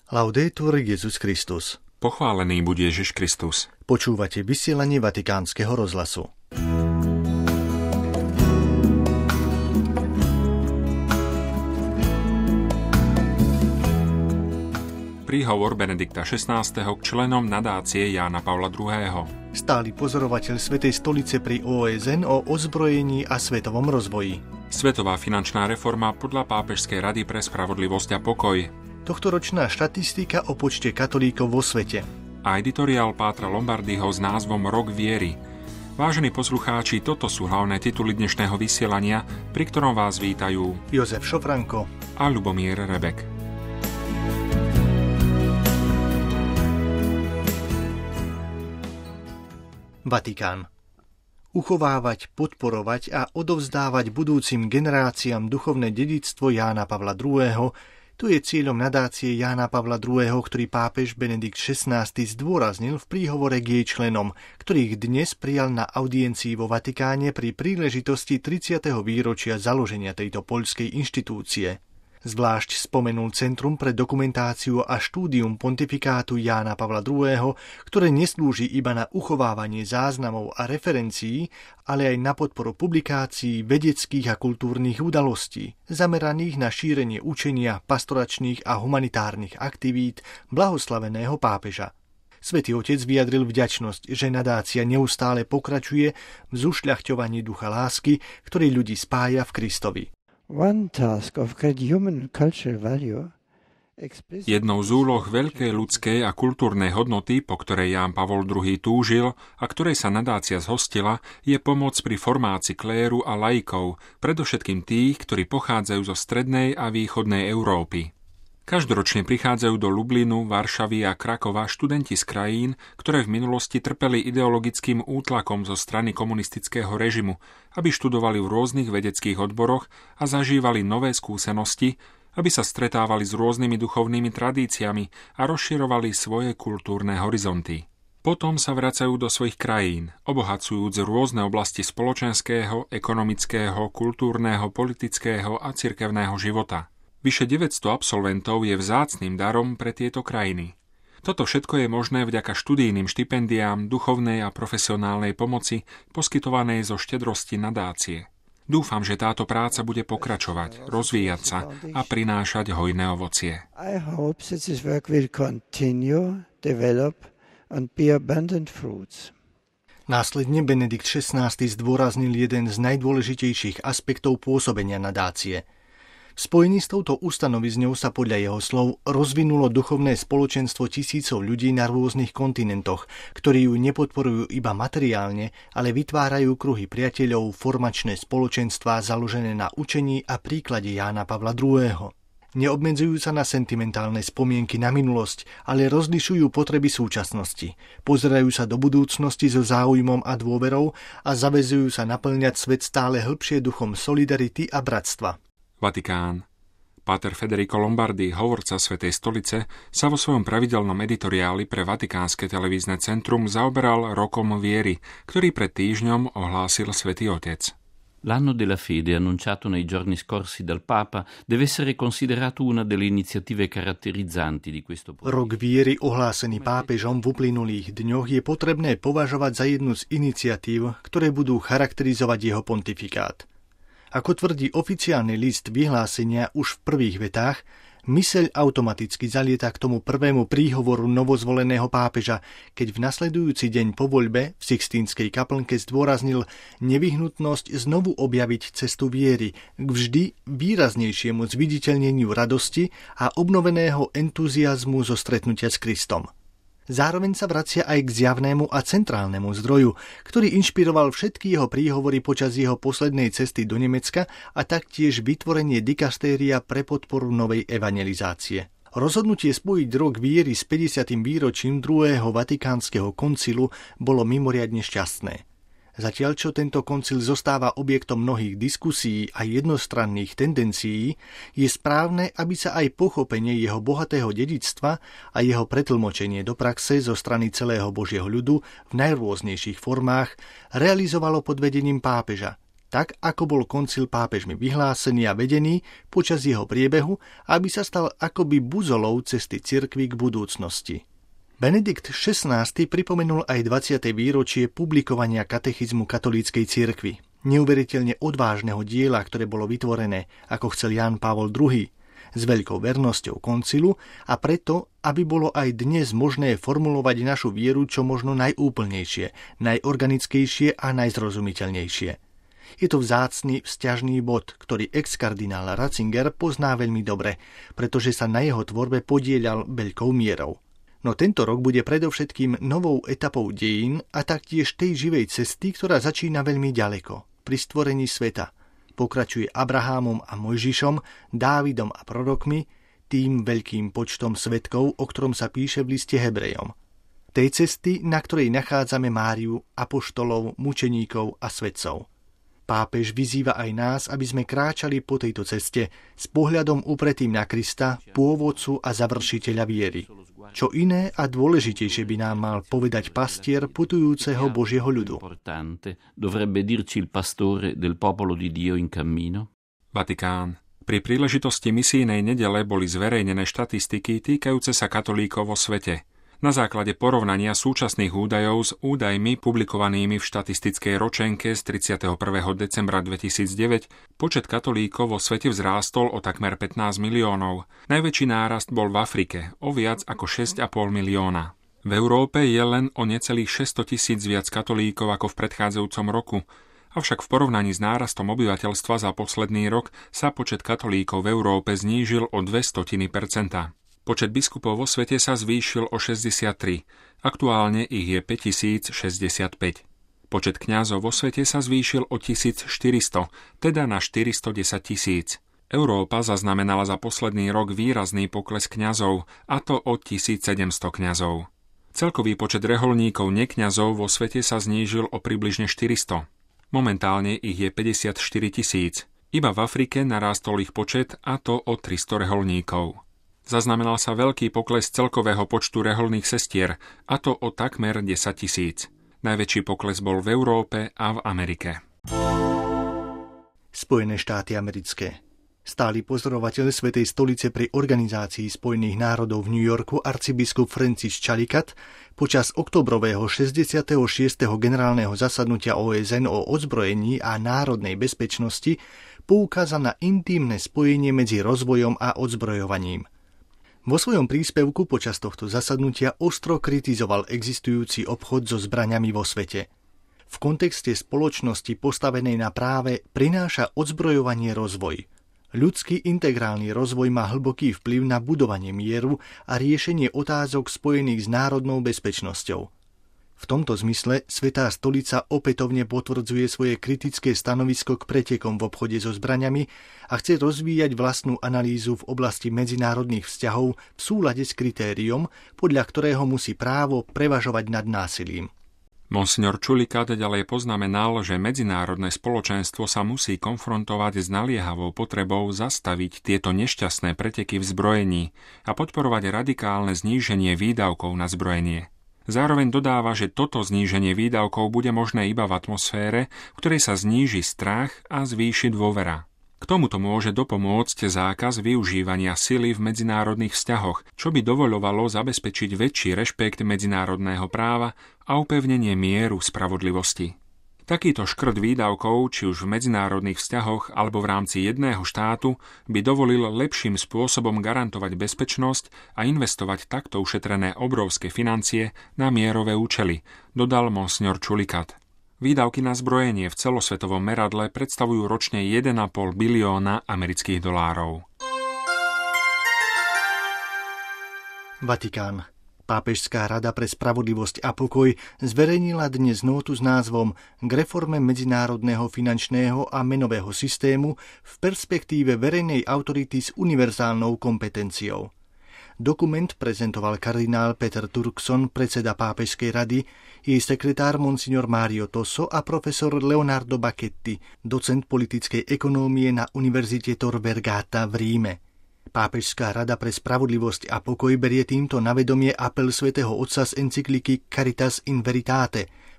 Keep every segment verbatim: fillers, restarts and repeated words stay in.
Laudetur Jesus Christus. Pochválený buď Ježiš Kristus. Počúvate vysielanie Vatikánskeho rozhlasu. Príhovor Benedikta šestnásteho k členom nadácie Jána Pavla druhého. Stály pozorovateľ Svätej stolice pri ó es en o ozbrojení a svetovom rozvoji. Svetová finančná reforma podľa Pápežskej rady pre spravodlivosť a pokoj. Tohtoročná štatistika o počte katolíkov vo svete. A editoriál Pátra Lombardyho s názvom Rok viery. Vážení poslucháči, toto sú hlavné tituly dnešného vysielania, pri ktorom vás vítajú Jozef Šofranko a Ľubomír Rebek. Vatikán. Uchovávať, podporovať a odovzdávať budúcim generáciám duchovné dedičstvo Jána Pavla druhého. To je cieľom nadácie Jána Pavla druhého, ktorý pápež Benedikt šestnásty zdôraznil v príhovore k jej členom, ktorých dnes prijal na audiencii vo Vatikáne pri príležitosti tridsiateho výročia založenia tejto poľskej inštitúcie. Zvlášť spomenul Centrum pre dokumentáciu a štúdium pontifikátu Jána Pavla druhého, ktoré neslúži iba na uchovávanie záznamov a referencií, ale aj na podporu publikácií, vedeckých a kultúrnych udalostí, zameraných na šírenie učenia, pastoračných a humanitárnych aktivít blahoslaveného pápeža. Svätý Otec vyjadril vďačnosť, že nadácia neustále pokračuje v zušľachťovaní ducha lásky, ktorý ľudí spája v Kristovi. Jednou z úloh veľkej ľudskej a kultúrnej hodnoty, po ktorej Ján Pavol druhý túžil a ktorej sa nadácia zhostila, je pomoc pri formácii kléru a laikov, predovšetkým tých, ktorí pochádzajú zo strednej a východnej Európy. Každoročne prichádzajú do Lublinu, Varšavy a Krakova študenti z krajín, ktoré v minulosti trpeli ideologickým útlakom zo strany komunistického režimu, aby študovali v rôznych vedeckých odboroch a zažívali nové skúsenosti, aby sa stretávali s rôznymi duchovnými tradíciami a rozširovali svoje kultúrne horizonty. Potom sa vracajú do svojich krajín, obohacujúc rôzne oblasti spoločenského, ekonomického, kultúrneho, politického a cirkevného života. Vyše deväťsto absolventov je vzácnym darom pre tieto krajiny. Toto všetko je možné vďaka študijným štipendiám, duchovnej a profesionálnej pomoci poskytovanej zo štedrosti nadácie. Dúfam, že táto práca bude pokračovať, rozvíjať sa a prinášať hojné ovocie. I hope that this work will continue, develop and bear abundant fruits. Následne Benedikt šestnásty zdôraznil jeden z najdôležitejších aspektov pôsobenia nadácie. V spojení s touto ustanovizňou sa podľa jeho slov rozvinulo duchovné spoločenstvo tisícov ľudí na rôznych kontinentoch, ktorí ju nepodporujú iba materiálne, ale vytvárajú kruhy priateľov, formačné spoločenstvá založené na učení a príklade Jána Pavla druhého. Neobmedzujú sa na sentimentálne spomienky na minulosť, ale rozlišujú potreby súčasnosti. Pozerajú sa do budúcnosti so záujmom a dôverou a zaväzujú sa naplňať svet stále hĺbšie duchom solidarity a bratstva. Vatikán. Páter Federico Lombardy, hovorca Svätej stolice, sa vo svojom pravidelnom editoriáli pre Vatikánske televízne centrum zaoberal rokom viery, ktorý pred týždňom ohlásil Svätý Otec. L'anno della fede, annunciato nei giorni scorsi dal Papa, deve essere considerato una delle iniziative caratterizzanti di questo progetto. Rok viery ohlásený pápežom v uplynulých dňoch je potrebné považovať za jednu z iniciatív, ktoré budú charakterizovať jeho pontifikát. Ako tvrdí oficiálny list vyhlásenia už v prvých vetách, myseľ automaticky zalieta k tomu prvému príhovoru novozvoleného pápeža, keď v nasledujúci deň po voľbe v Sixtínskej kaplnke zdôraznil nevyhnutnosť znovu objaviť cestu viery k vždy výraznejšiemu zviditeľneniu radosti a obnoveného entuziazmu zo stretnutia s Kristom. Zároveň sa vracia aj k zjavnému a centrálnemu zdroju, ktorý inšpiroval všetky jeho príhovory počas jeho poslednej cesty do Nemecka a taktiež vytvorenie dikastéria pre podporu novej evangelizácie. Rozhodnutie spojiť rok viery s päťdesiatym výročím druhého Vatikánskeho koncilu bolo mimoriadne šťastné. Zatiaľ, čo tento koncil zostáva objektom mnohých diskusí a jednostranných tendencií, je správne, aby sa aj pochopenie jeho bohatého dedičstva a jeho pretlmočenie do praxe zo strany celého Božieho ľudu v najrôznejších formách realizovalo pod vedením pápeža, tak ako bol koncil pápežmi vyhlásený a vedený počas jeho priebehu, aby sa stal akoby buzolou cesty cirkvi k budúcnosti. Benedikt šestnásty pripomenul aj dvadsiate výročie publikovania katechizmu katolíckej cirkvi, neuveriteľne odvážneho diela, ktoré bolo vytvorené, ako chcel Ján Pavol druhý, s veľkou vernosťou koncilu a preto, aby bolo aj dnes možné formulovať našu vieru čo možno najúplnejšie, najorganickejšie a najzrozumiteľnejšie. Je to vzácny vzťažný bod, ktorý ex-kardinál Ratzinger pozná veľmi dobre, pretože sa na jeho tvorbe podieľal veľkou mierou. No tento rok bude predovšetkým novou etapou dejín a taktiež tej živej cesty, ktorá začína veľmi ďaleko, pri stvorení sveta. Pokračuje Abrahámom a Mojžišom, Dávidom a prorokmi, tým veľkým počtom svedkov, o ktorom sa píše v liste Hebrejom. Tej cesty, na ktorej nachádzame Máriu, apoštolov, mučeníkov a svedcov. Pápež vyzýva aj nás, aby sme kráčali po tejto ceste s pohľadom upretým na Krista, pôvodcu a završiteľa viery. Čo iné a dôležitejšie by nám mal povedať pastier putujúceho Božieho ľudu. Dovrebbe dirci il pastore del popolo di Dio in cammino. Vatikán. Pri príležitosti misijnej nedele boli zverejnené štatistiky týkajúce sa katolíkov vo svete. Na základe porovnania súčasných údajov s údajmi publikovanými v štatistickej ročenke z tridsiateho prvého decembra dvetisícdeväť počet katolíkov vo svete vzrástol o takmer pätnásť miliónov. Najväčší nárast bol v Afrike, o viac ako šesť a pol milióna. V Európe je len o necelých šesťsto tisíc viac katolíkov ako v predchádzajúcom roku, avšak v porovnaní s nárastom obyvateľstva za posledný rok sa počet katolíkov v Európe znížil o dve stotiny percenta. Počet biskupov vo svete sa zvýšil o šesťdesiattri, aktuálne ich je päťtisícšesťdesiatpäť. Počet kňazov vo svete sa zvýšil o tisícštyristo, teda na štyristodesať tisíc. Európa zaznamenala za posledný rok výrazný pokles kňazov, a to o tisícsedemsto kňazov. Celkový počet reholníkov nekňazov vo svete sa znížil o približne štyristo. Momentálne ich je päťdesiatštyri tisíc. Iba v Afrike narástol ich počet, a to o tristo reholníkov. Zaznamenal sa veľký pokles celkového počtu reholných sestier, a to o takmer desať tisíc. Najväčší pokles bol v Európe a v Amerike. Spojené štáty americké. Stály pozorovateľ Svätej stolice pri Organizácii spojených národov v New Yorku arcibiskup Francis Chalikat počas októbrového šesťdesiateho šiesteho generálneho zasadnutia ó es en o odzbrojení a národnej bezpečnosti poukázal na intímne spojenie medzi rozvojom a odzbrojovaním. Vo svojom príspevku počas tohto zasadnutia ostro kritizoval existujúci obchod so zbraňami vo svete. V kontexte spoločnosti postavenej na práve prináša odzbrojovanie rozvoj. Ľudský integrálny rozvoj má hlboký vplyv na budovanie mieru a riešenie otázok spojených s národnou bezpečnosťou. V tomto zmysle Svätá stolica opätovne potvrdzuje svoje kritické stanovisko k pretekom v obchode so zbraňami a chce rozvíjať vlastnú analýzu v oblasti medzinárodných vzťahov v súlade s kritériom, podľa ktorého musí právo prevažovať nad násilím. Monsignor Chalikat ďalej poznamenal, že medzinárodné spoločenstvo sa musí konfrontovať s naliehavou potrebou zastaviť tieto nešťastné preteky v zbrojení a podporovať radikálne zníženie výdavkov na zbrojenie. Zároveň dodáva, že toto zníženie výdavkov bude možné iba v atmosfére, v ktorej sa zníži strach a zvýši dôvera. K tomuto môže dopomôcť zákaz využívania sily v medzinárodných vzťahoch, čo by dovoľovalo zabezpečiť väčší rešpekt medzinárodného práva a upevnenie mieru spravodlivosti. Takýto škrt výdavkov, či už v medzinárodných vzťahoch alebo v rámci jedného štátu, by dovolil lepším spôsobom garantovať bezpečnosť a investovať takto ušetrené obrovské financie na mierové účely, dodal monsignor Chalikat. Výdavky na zbrojenie v celosvetovom meradle predstavujú ročne jeden a pol bilióna amerických dolárov. Vatikán. Pápežská rada pre spravodlivosť a pokoj zverejnila dnes nótu s názvom K reforme medzinárodného finančného a menového systému v perspektíve verejnej autority s univerzálnou kompetenciou. Dokument prezentoval kardinál Peter Turkson, predseda Pápežskej rady, jej sekretár monsignor Mario Tosso a profesor Leonardo Bacchetti, docent politickej ekonómie na Univerzite Tor Vergata v Ríme. Pápežská rada pre spravodlivosť a pokoj berie týmto na vedomie apel svätého Otca z encykliky Caritas in Veritate,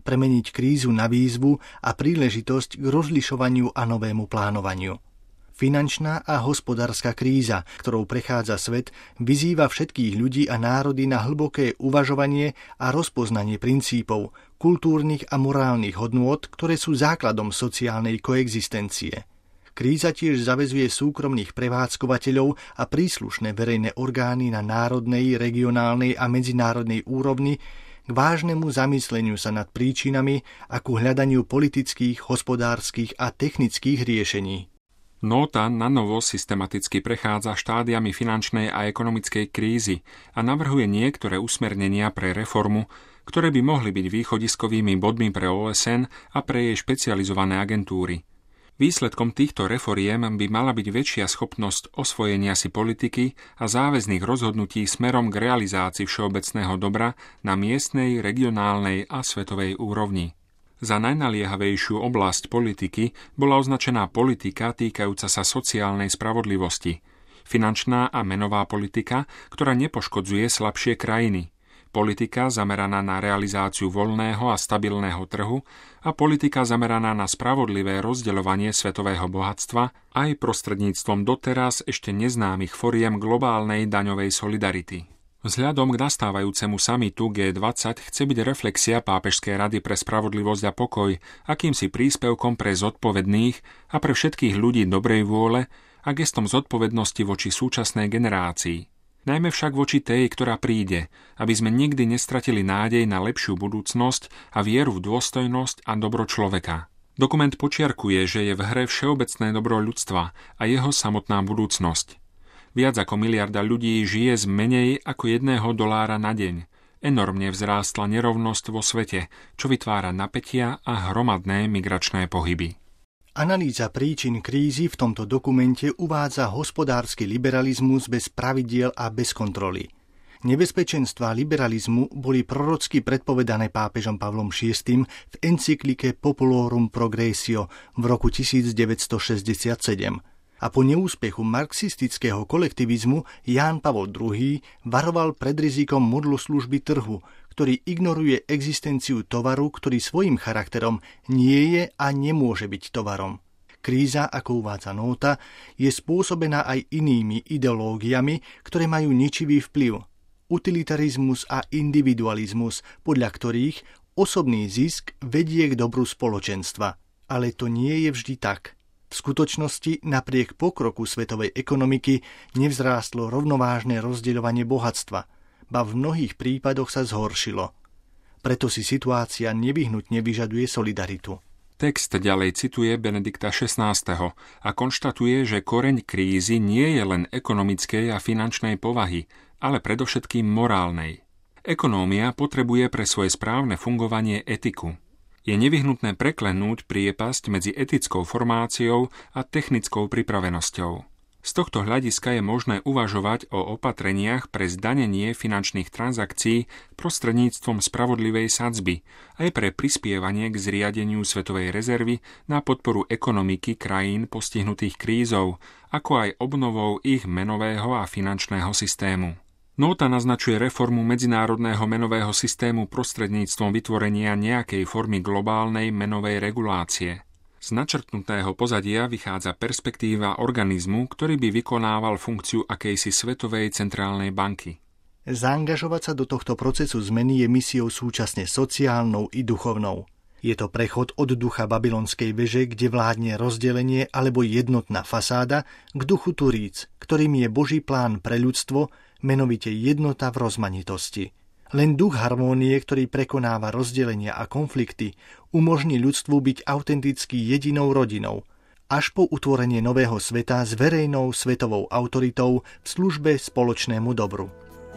premeniť krízu na výzvu a príležitosť k rozlišovaniu a novému plánovaniu. Finančná a hospodárska kríza, ktorou prechádza svet, vyzýva všetkých ľudí a národy na hlboké uvažovanie a rozpoznanie princípov, kultúrnych a morálnych hodnôt, ktoré sú základom sociálnej koexistencie. Kríza tiež zaväzuje súkromných prevádzkovateľov a príslušné verejné orgány na národnej, regionálnej a medzinárodnej úrovni k vážnemu zamysleniu sa nad príčinami a ku hľadaniu politických, hospodárskych a technických riešení. Nóta nanovo systematicky prechádza štádiami finančnej a ekonomickej krízy a navrhuje niektoré usmernenia pre reformu, ktoré by mohli byť východiskovými bodmi pre ó es en a pre jej špecializované agentúry. Výsledkom týchto reforiem by mala byť väčšia schopnosť osvojenia si politiky a záväzných rozhodnutí smerom k realizácii všeobecného dobra na miestnej, regionálnej a svetovej úrovni. Za najnaliehavejšiu oblasť politiky bola označená politika týkajúca sa sociálnej spravodlivosti, finančná a menová politika, ktorá nepoškodzuje slabšie krajiny, politika zameraná na realizáciu voľného a stabilného trhu a politika zameraná na spravodlivé rozdeľovanie svetového bohatstva aj prostredníctvom doteraz ešte neznámych foriem globálnej daňovej solidarity. Vzhľadom k nastávajúcemu samitu gé dvadsať chce byť reflexia Pápežskej rady pre spravodlivosť a pokoj akýmsi príspevkom pre zodpovedných a pre všetkých ľudí dobrej vôle a gestom zodpovednosti voči súčasnej generácii. Najmä však voči tej, ktorá príde, aby sme nikdy nestratili nádej na lepšiu budúcnosť a vieru v dôstojnosť a dobro človeka. Dokument počiarkuje, že je v hre všeobecné dobro ľudstva a jeho samotná budúcnosť. Viac ako miliarda ľudí žije z menej ako jedného dolára na deň. Enormne vzrástla nerovnosť vo svete, čo vytvára napätia a hromadné migračné pohyby. Analýza príčin krízy v tomto dokumente uvádza hospodársky liberalizmus bez pravidiel a bez kontroly. Nebezpečenstvá liberalizmu boli prorocky predpovedané pápežom Pavlom šiestym v encyklike Populorum Progressio v roku devätnásťstošesťdesiatsedem. A po neúspechu marxistického kolektivizmu Ján Pavol druhý varoval pred rizikom modloslužby trhu, ktorý ignoruje existenciu tovaru, ktorý svojím charakterom nie je a nemôže byť tovarom. Kríza, ako uvádza nóta, je spôsobená aj inými ideológiami, ktoré majú ničivý vplyv. Utilitarizmus a individualizmus, podľa ktorých osobný zisk vedie k dobru spoločenstva. Ale to nie je vždy tak. V skutočnosti, napriek pokroku svetovej ekonomiky, nevzrástlo rovnovážne rozdeľovanie bohatstva, ba v mnohých prípadoch sa zhoršilo. Preto si situácia nevyhnutne vyžaduje solidaritu. Text ďalej cituje Benedikta šestnásteho a konštatuje, že koreň krízy nie je len ekonomickej a finančnej povahy, ale predovšetkým morálnej. Ekonómia potrebuje pre svoje správne fungovanie etiku. Je nevyhnutné preklenúť priepasť medzi etickou formáciou a technickou pripravenosťou. Z tohto hľadiska je možné uvažovať o opatreniach pre zdanenie finančných transakcií prostredníctvom spravodlivej sadzby aj pre prispievanie k zriadeniu svetovej rezervy na podporu ekonomiky krajín postihnutých krízou, ako aj obnovou ich menového a finančného systému. Nóta naznačuje reformu medzinárodného menového systému prostredníctvom vytvorenia nejakej formy globálnej menovej regulácie. Z načrtnutého pozadia vychádza perspektíva organizmu, ktorý by vykonával funkciu akejsi svetovej centrálnej banky. Zaangažovať sa do tohto procesu zmeny je misiou súčasne sociálnou i duchovnou. Je to prechod od ducha babylonskej veže, kde vládne rozdelenie alebo jednotná fasáda, k duchu Turíc, ktorým je Boží plán pre ľudstvo, menovite jednota v rozmanitosti. Len duch harmónie, ktorý prekonáva rozdelenia a konflikty, umožní ľudstvu byť autenticky jedinou rodinou, až po utvorenie nového sveta s verejnou svetovou autoritou v službe spoločnému dobru.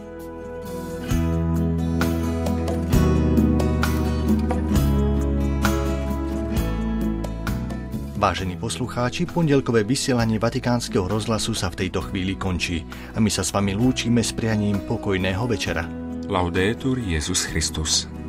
Vážení poslucháči, pondelkové vysielanie Vatikánskeho rozhlasu sa v tejto chvíli končí a my sa s vami lúčime s prianím pokojného večera. Laudetur Jesus Christus.